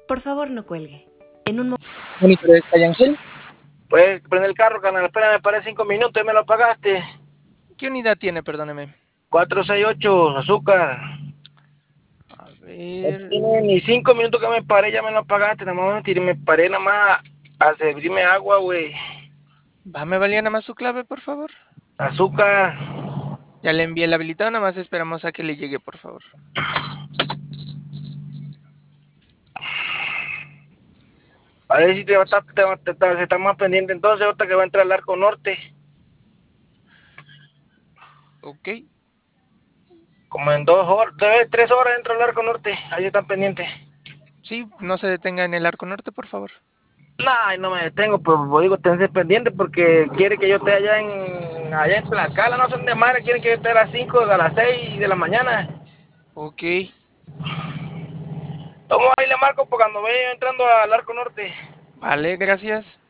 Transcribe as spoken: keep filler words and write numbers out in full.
Por favor, no cuelgue. En un momento. ¿Monitor de Cayanquil? Pues prende el carro, carnal. Espérame, para cinco minutos y me lo pagaste. ¿Qué unidad tiene? Perdóneme. cuatro seis ocho, azúcar. A No ver. tiene ni cinco minutos que me paré, ya me lo pagaste. Nada más mentir, me paré nada más a servirme agua, güey. ¿Va, me valía nada más su clave, por favor? Azúcar. Ya le envié el habilitado, nada más esperamos a que le llegue, por favor. A ver si te va a estar, te va- te- te- se está más pendiente entonces, ahorita que va a entrar al arco norte. Ok. Como en dos horas, tres, tres horas dentro del arco norte. Ahí están pendientes. Sí, no se detenga en el arco norte, por favor. No, ahí no me detengo, pues digo, tense pendiente porque quiere que yo esté allá en allá en Tlaxcala, no son de madre, quieren que yo esté a las cinco, a las seis de la mañana. Ok. Vamos ahí le marco porque cuando vaya entrando al arco norte. Vale, gracias.